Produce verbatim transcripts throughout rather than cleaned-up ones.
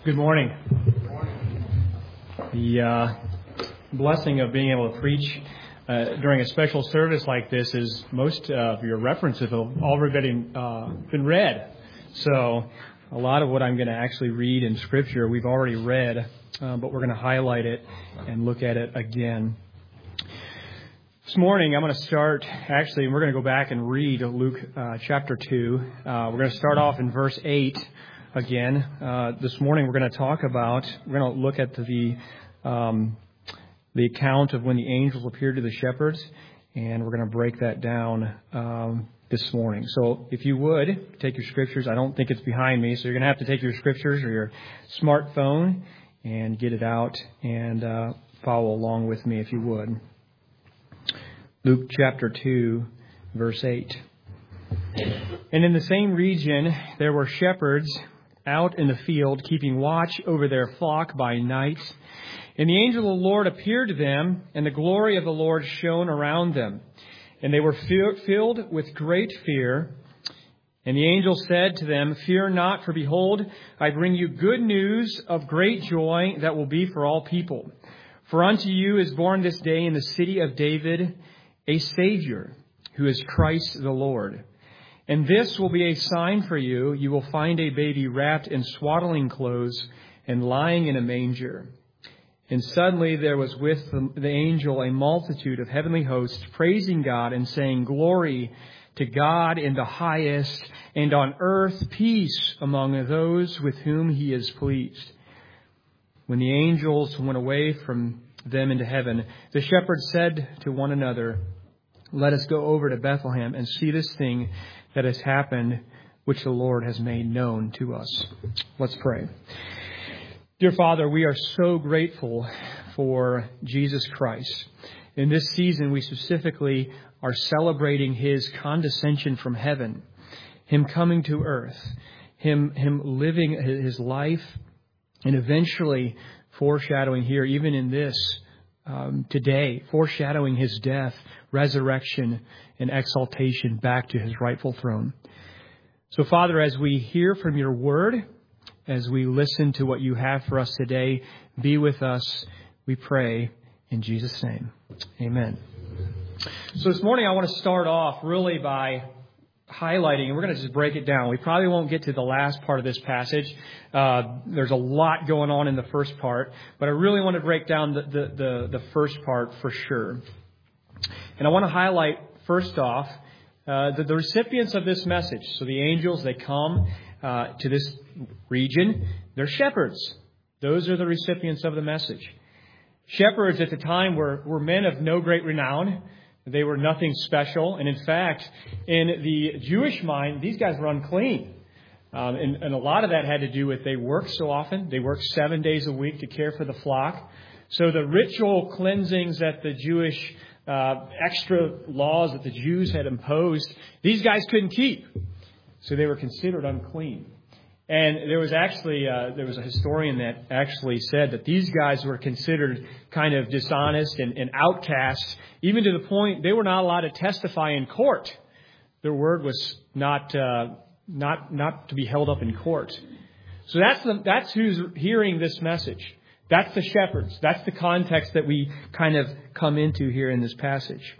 Good morning. The uh, blessing of being able to preach uh, during a special service like this is most of your references have already uh, been read. So a lot of what I'm going to actually read in Scripture we've already read, uh, but we're going to highlight it and look at it again. This morning I'm going to start, actually, we're going to go back and read Luke uh, chapter two. Uh, we're going to start off in verse eight. Again, uh, this morning we're going to talk about, we're going to look at the um, the account of when the angels appeared to the shepherds, and we're going to break that down um, this morning. So if you would, take your scriptures. I don't think it's behind me, so you're going to have to take your scriptures or your smartphone and get it out and uh, follow along with me if you would. Luke chapter two, verse eight. And in the same region there were shepherds out in the field, keeping watch over their flock by night. And the angel of the Lord appeared to them, and the glory of the Lord shone around them. And they were filled with great fear. And the angel said to them, "Fear not, for behold, I bring you good news of great joy that will be for all people. For unto you is born this day in the city of David a Savior, who is Christ the Lord. And this will be a sign for you. You will find a baby wrapped in swaddling clothes and lying in a manger." And suddenly there was with the angel a multitude of heavenly hosts praising God and saying, "Glory to God in the highest, and on earth peace among those with whom he is pleased." When the angels went away from them into heaven, the shepherds said to one another, "Let us go over to Bethlehem and see this thing that has happened, which the Lord has made known to us." Let's pray. Dear Father, we are so grateful for Jesus Christ. In this season, we specifically are celebrating his condescension from heaven, him coming to earth, him, him living his life, and eventually foreshadowing here, even in this um, today, foreshadowing his death, resurrection, and exaltation back to his rightful throne. So, Father, as we hear from your word, as we listen to what you have for us today, be with us, we pray, in Jesus' name. Amen. So this morning I want to start off really by highlighting, and we're going to just break it down. We probably won't get to the last part of this passage. Uh, there's a lot going on in the first part, but I really want to break down the, the, the, the first part for sure. And I want to highlight, first off, uh, the, the recipients of this message. So the angels, they come uh, to this region. They're shepherds. Those are the recipients of the message. Shepherds at the time were, were men of no great renown. They were nothing special. And in fact, in the Jewish mind, these guys were unclean. Um, and, and a lot of that had to do with they worked so often. They worked seven days a week to care for the flock. So the ritual cleansings that the Jewish uh, extra laws that the Jews had imposed, these guys couldn't keep. So they were considered unclean. And there was actually, uh, there was a historian that actually said that these guys were considered kind of dishonest and, and outcasts, even to the point they were not allowed to testify in court. Their word was not, uh, not, not to be held up in court. So that's the, that's who's hearing this message. That's the shepherds. That's the context that we kind of come into here in this passage.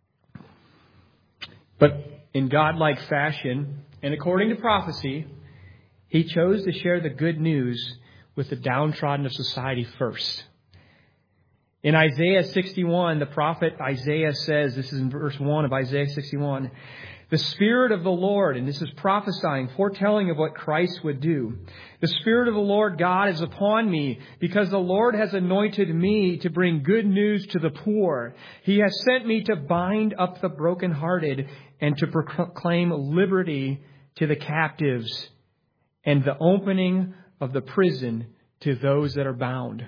But in godlike fashion, and according to prophecy, he chose to share the good news with the downtrodden of society first. In Isaiah sixty-one, the prophet Isaiah says, this is in verse one of Isaiah sixty-one, "The Spirit of the Lord," and this is prophesying, foretelling of what Christ would do. "The Spirit of the Lord God is upon me, because the Lord has anointed me to bring good news to the poor. He has sent me to bind up the brokenhearted and to proclaim liberty to the captives, and the opening of the prison to those that are bound."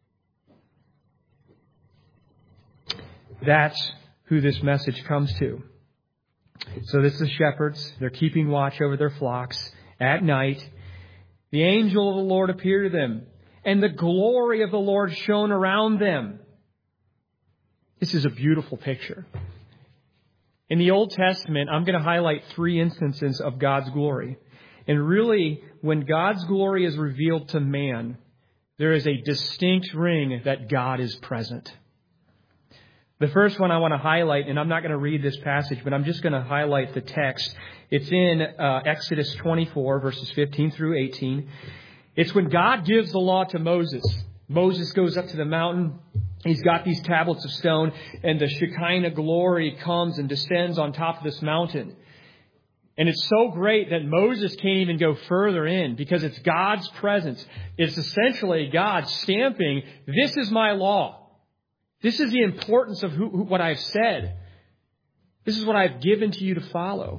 That's who this message comes to. So this is the shepherds. They're keeping watch over their flocks at night. The angel of the Lord appeared to them, and the glory of the Lord shone around them. This is a beautiful picture. In the Old Testament, I'm going to highlight three instances of God's glory. And really, when God's glory is revealed to man, there is a distinct ring that God is present. The first one I want to highlight, and I'm not going to read this passage, but I'm just going to highlight the text. It's in uh, Exodus twenty-four, verses fifteen through eighteen. It's when God gives the law to Moses. Moses goes up to the mountain. He's got these tablets of stone, and the Shekinah glory comes and descends on top of this mountain. And it's so great that Moses can't even go further in because it's God's presence. It's essentially God stamping, this is my law. This is the importance of who, who, what I've said. This is what I've given to you to follow.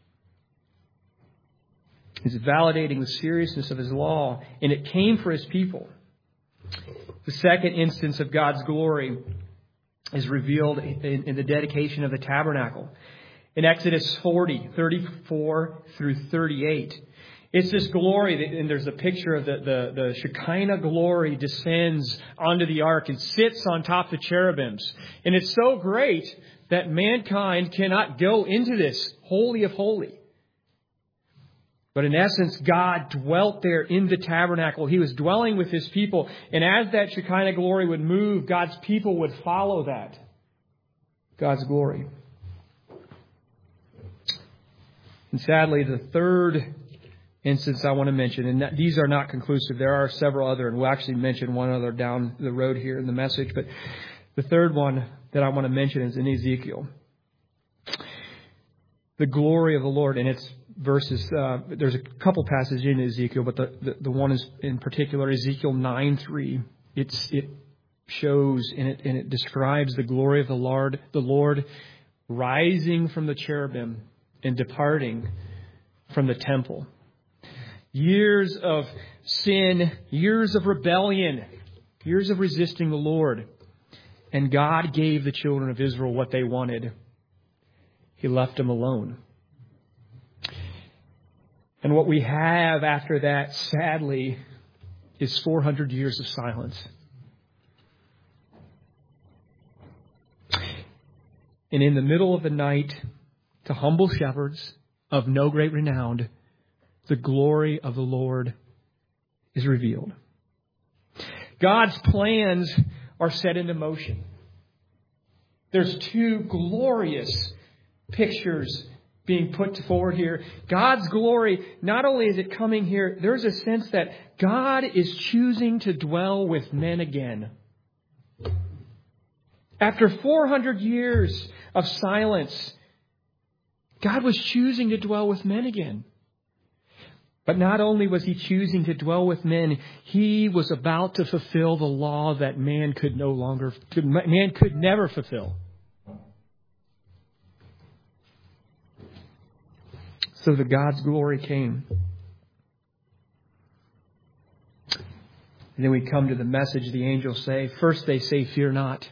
He's validating the seriousness of His law, and it came for His people. The second instance of God's glory is revealed in, in the dedication of the tabernacle. In Exodus forty, thirty-four through thirty-eight. It's this glory, that, and there's a picture of the, the, the Shekinah glory descends onto the ark and sits on top of the cherubims. And it's so great that mankind cannot go into this holy of holy. But in essence, God dwelt there in the tabernacle. He was dwelling with His people. And as that Shekinah glory would move, God's people would follow that. God's glory. And sadly, the third instance I want to mention, and that, these are not conclusive. There are several other, and we'll actually mention one other down the road here in the message. But the third one that I want to mention is in Ezekiel. The glory of the Lord, and it's verses, uh, there's a couple passages in Ezekiel, but the, the, the one is in particular Ezekiel nine three. It's, it shows and it, and it describes the glory of the Lord, the Lord rising from the cherubim and departing from the temple. Years of sin, years of rebellion, years of resisting the Lord. And God gave the children of Israel what they wanted. He left them alone. And what we have after that, sadly, is four hundred years of silence. And in the middle of the night, to humble shepherds of no great renown, the glory of the Lord is revealed. God's plans are set into motion. There's two glorious pictures being put forward here. God's glory, not only is it coming here, there's a sense that God is choosing to dwell with men again. After four hundred years of silence, God was choosing to dwell with men again. But not only was He choosing to dwell with men, He was about to fulfill the law that man could no longer, man could never fulfill. So that God's glory came. And then we come to the message the angels say. First they say, fear not.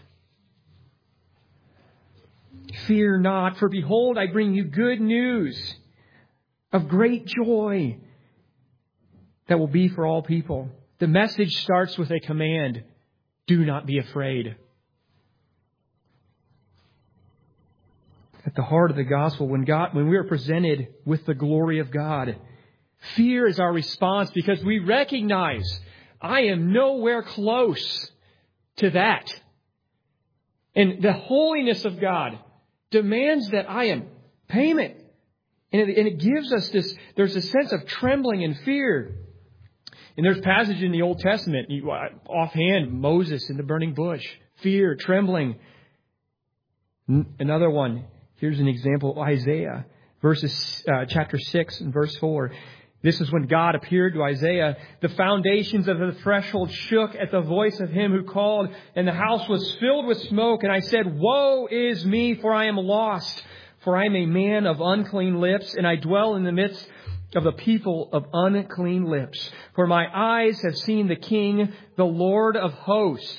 Fear not, for behold, I bring you good news of great joy that will be for all people. The message starts with a command. Do not be afraid. At the heart of the gospel, when God, when we are presented with the glory of God, fear is our response because we recognize I am nowhere close to that. And the holiness of God demands that I am payment. And it, and it gives us this, there's a sense of trembling and fear. And there's passage in the Old Testament, offhand, Moses in the burning bush, fear, trembling. Another one, here's an example, Isaiah, verses, uh, chapter six and verse four. This is when God appeared to Isaiah. The foundations of the threshold shook at the voice of him who called, and the house was filled with smoke. And I said, woe is me, for I am lost. For I am a man of unclean lips, and I dwell in the midst of the people of unclean lips. For my eyes have seen the King, the Lord of hosts.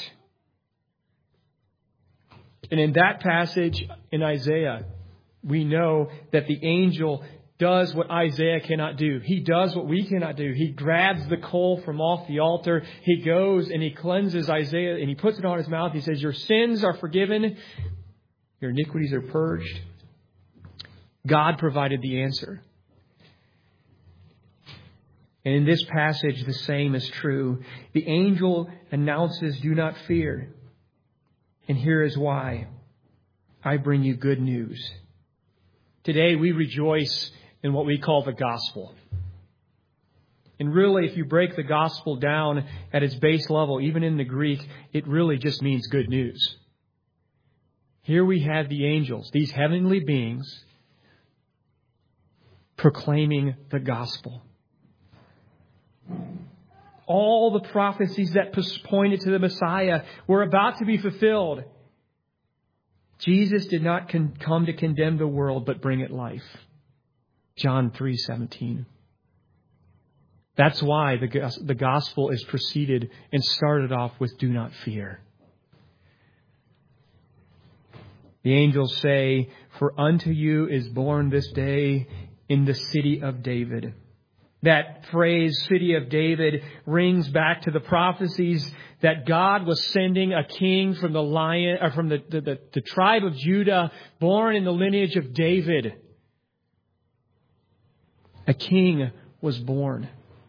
And in that passage in Isaiah, we know that the angel does what Isaiah cannot do. He does what we cannot do. He grabs the coal from off the altar. He goes and he cleanses Isaiah and he puts it on his mouth. He says, your sins are forgiven. Your iniquities are purged. God provided the answer. And in this passage, the same is true. The angel announces, do not fear. And here is why. I bring you good news. Today we rejoice in what we call the gospel. And really, if you break the gospel down at its base level, even in the Greek, it really just means good news. Here we have the angels, these heavenly beings, proclaiming the gospel. All the prophecies that pointed to the Messiah were about to be fulfilled. Jesus did not con- come to condemn the world, but bring it life. John three seventeen. That's why the, the gospel is preceded and started off with do not fear. The angels say, for unto you is born this day in the city of David. That phrase, city of David, rings back to the prophecies that God was sending a king from the lion, or from the, the, the, the tribe of Judah, born in the lineage of David. A king was born.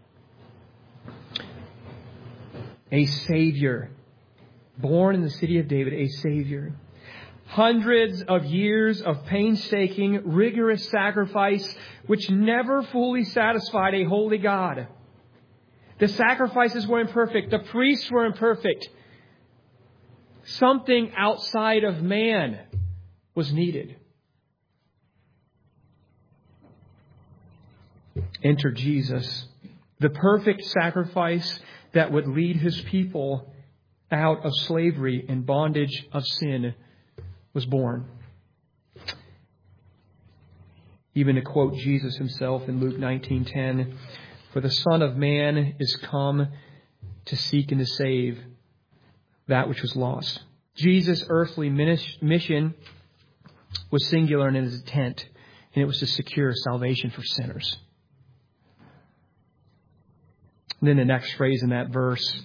A Savior. Born in the city of David, a Savior. Hundreds of years of painstaking, rigorous sacrifice which never fully satisfied a holy God. The sacrifices were imperfect. The priests were imperfect. Something outside of man was needed. Enter Jesus, the perfect sacrifice that would lead His people out of slavery and bondage of sin was born. Even to quote Jesus Himself in Luke nineteen ten, for the Son of Man is come to seek and to save that which was lost. Jesus' earthly mission was singular in His intent, and it was to secure salvation for sinners. And then the next phrase in that verse,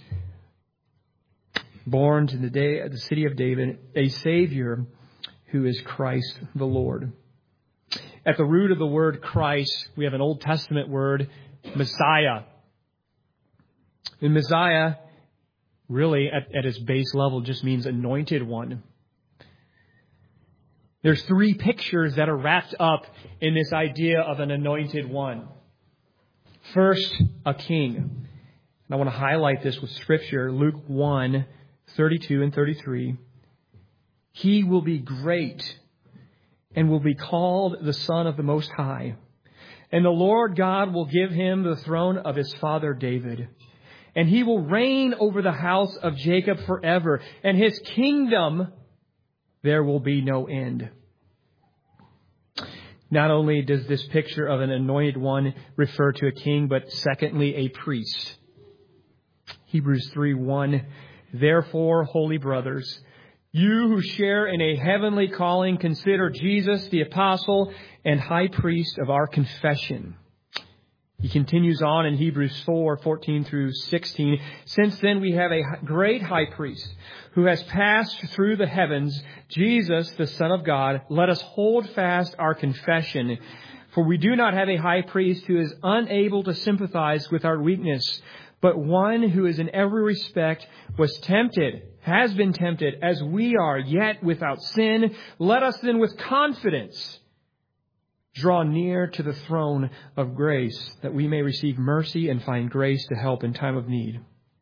born to the day of the city of David, a Savior who is Christ the Lord. At the root of the word Christ, we have an Old Testament word, Messiah. And Messiah, really at, at its base level, just means anointed one. There's three pictures that are wrapped up in this idea of an anointed one. First, a king. And I want to highlight this with Scripture, Luke one, thirty-two and thirty-three. He will be great and will be called the Son of the Most High. And the Lord God will give him the throne of his father David. And he will reign over the house of Jacob forever. And his kingdom, there will be no end. Not only does this picture of an anointed one refer to a king, but secondly, a priest. Hebrews three one, therefore, holy brothers, you who share in a heavenly calling, consider Jesus the apostle and high priest of our confession. He continues on in Hebrews four fourteen through sixteen. Since then we have a great high priest who has passed through the heavens, Jesus, the Son of God. Let us hold fast our confession. For we do not have a high priest who is unable to sympathize with our weakness, but one who is in every respect was tempted, has been tempted as we are, yet without sin. Let us then with confidence draw near to the throne of grace, that we may receive mercy and find grace to help in time of need.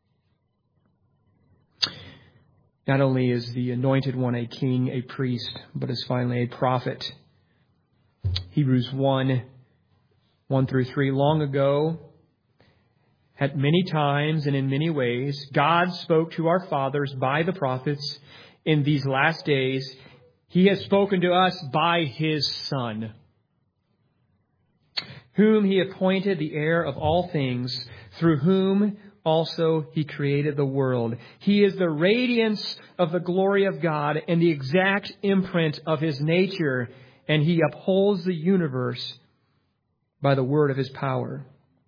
Not only is the anointed one a king, a priest, but is finally a prophet. Hebrews one, one through three. Long ago, at many times and in many ways, God spoke to our fathers by the prophets. In these last days, He has spoken to us by His Son, whom He appointed the heir of all things, through whom also He created the world. He is the radiance of the glory of God and the exact imprint of His nature, and He upholds the universe by the word of His power.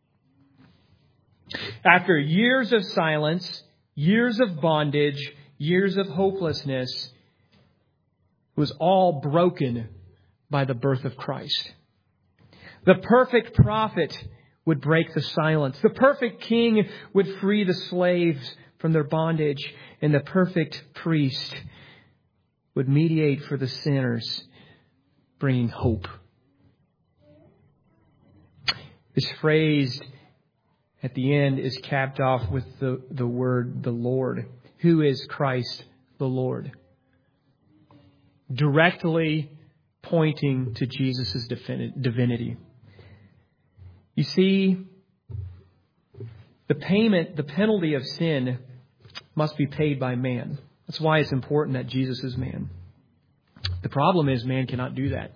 After years of silence, years of bondage, years of hopelessness, it was all broken by the birth of Christ. The perfect prophet would break the silence. The perfect king would free the slaves from their bondage. And the perfect priest would mediate for the sinners, bringing hope. This phrase at the end is capped off with the, the word, the Lord. Who is Christ the Lord? Directly pointing to Jesus' divinity. You see, the payment, the penalty of sin must be paid by man. That's why it's important that Jesus is man. The problem is man cannot do that.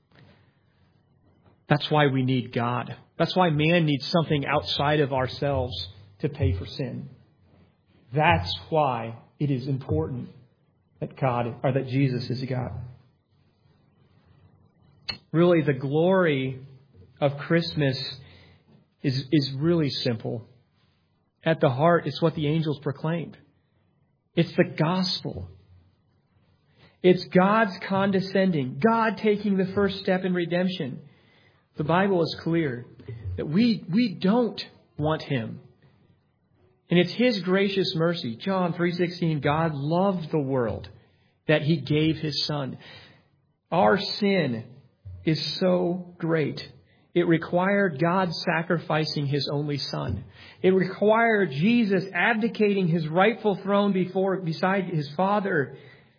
That's why we need God. That's why man needs something outside of ourselves to pay for sin. That's why it is important that God, or that Jesus is God. Really, the glory of Christmas is, is really simple. At the heart, it's what the angels proclaimed. It's the gospel. It's God's condescending, God taking the first step in redemption. The Bible is clear that we, we don't want Him. And it's His gracious mercy. John three sixteen, God loved the world that He gave His Son. Our sin is so great. It required God sacrificing His only Son. It required Jesus abdicating His rightful throne before, beside His Father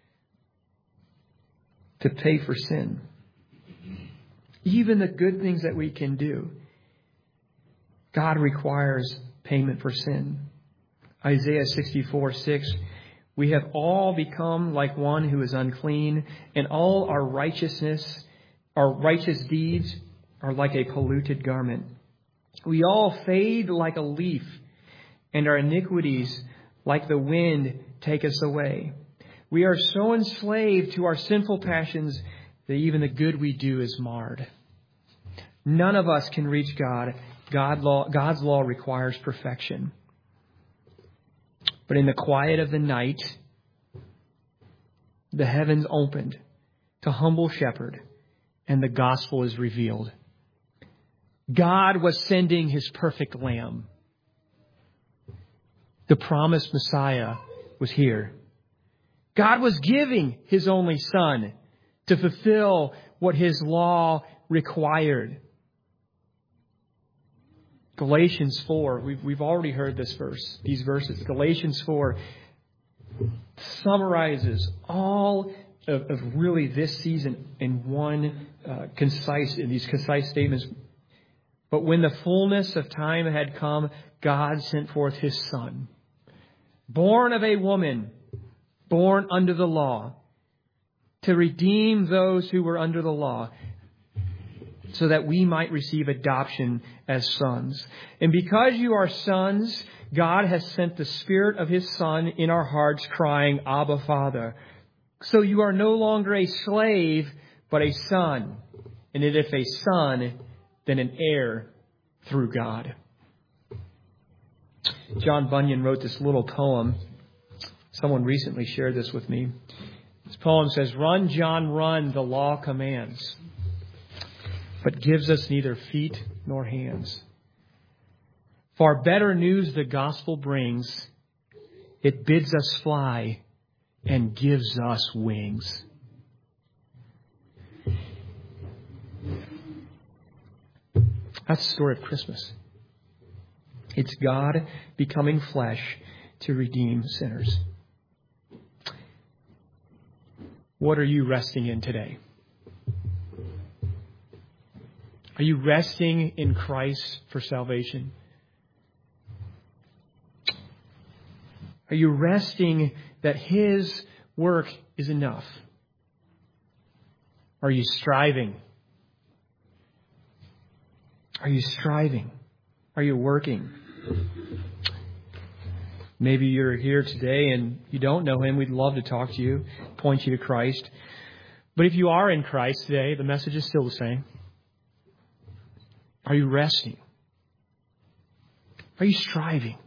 to pay for sin. Even the good things that we can do, God requires payment for sin. Isaiah sixty-four six, we have all become like one who is unclean, and all our righteousness, our righteous deeds are like a polluted garment. We all fade like a leaf, and our iniquities, like the wind, take us away. We are so enslaved to our sinful passions that even the good we do is marred. None of us can reach God. God law, God's law requires perfection. But in the quiet of the night, the heavens opened to humble shepherd, and the gospel is revealed. God was sending His perfect lamb. The promised Messiah was here. God was giving His only Son to fulfill what His law required. Galatians four, we've, we've already heard this verse, these verses. Galatians four summarizes all of, of really this season in one uh, concise, in these concise statements. But when the fullness of time had come, God sent forth His Son, born of a woman, born under the law, to redeem those who were under the law, so that we might receive adoption as sons. And because you are sons, God has sent the Spirit of His Son in our hearts, crying, Abba, Father. So you are no longer a slave, but a son. And if a son, then an heir through God. John Bunyan wrote this little poem. Someone recently shared this with me. This poem says, "Run, John, run, the law commands, but gives us neither feet nor hands. Far better news the gospel brings. It bids us fly and gives us wings." That's the story of Christmas. It's God becoming flesh to redeem sinners. What are you resting in today? Are you resting in Christ for salvation? Are you resting that His work is enough? Are you striving? Are you striving? Are you working? Maybe you're here today and you don't know Him. We'd love to talk to you, point you to Christ. But if you are in Christ today, the message is still the same. Are you resting? Are you striving?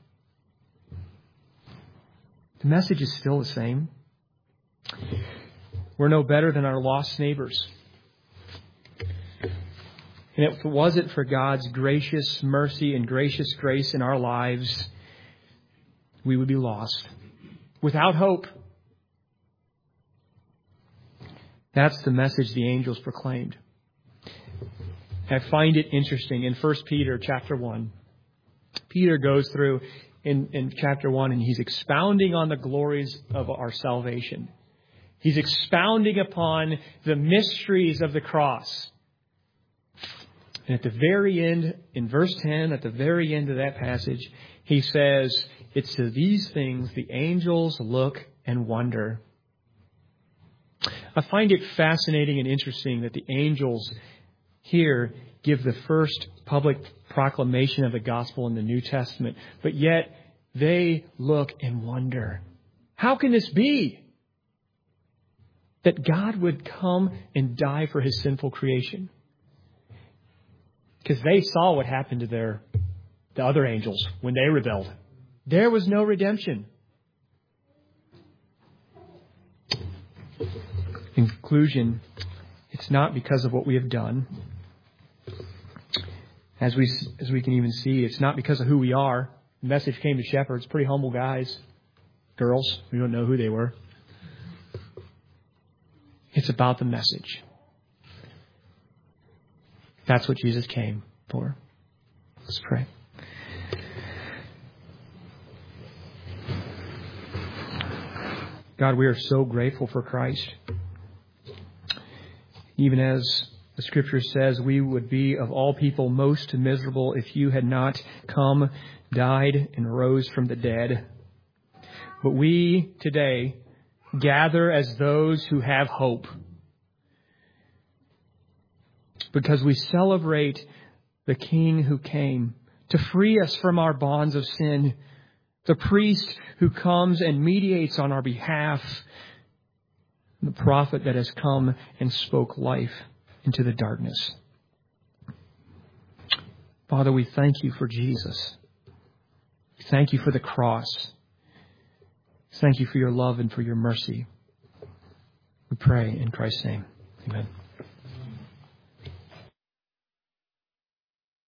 The message is still the same. We're no better than our lost neighbors. And if it wasn't for God's gracious mercy and gracious grace in our lives, we would be lost, without hope. That's the message the angels proclaimed. I find it interesting in First Peter chapter one. Peter goes through in, in chapter one and he's expounding on the glories of our salvation. He's expounding upon the mysteries of the cross. And at the very end, in verse ten, at the very end of that passage, he says, it's to these things the angels look and wonder. I find it fascinating and interesting that the angels here give the first public proclamation of the gospel in the New Testament, but yet they look and wonder. How can this be? That God would come and die for His sinful creation. Because they saw what happened to their the other angels when they rebelled. There was no redemption. In conclusion, it's not because of what we have done. As we as we can even see, it's not because of who we are. The message came to shepherds, pretty humble guys, girls. We don't know who they were. It's about the message. That's what Jesus came for. Let's pray. God, we are so grateful for Christ. Even as the Scripture says, we would be of all people most miserable if you had not come, died, and rose from the dead. But we today gather as those who have hope, because we celebrate the King who came to free us from our bonds of sin, the priest who comes and mediates on our behalf, the prophet that has come and spoke life into the darkness. Father, we thank you for Jesus. Thank you for the cross. Thank you for your love and for your mercy. We pray in Christ's name. Amen.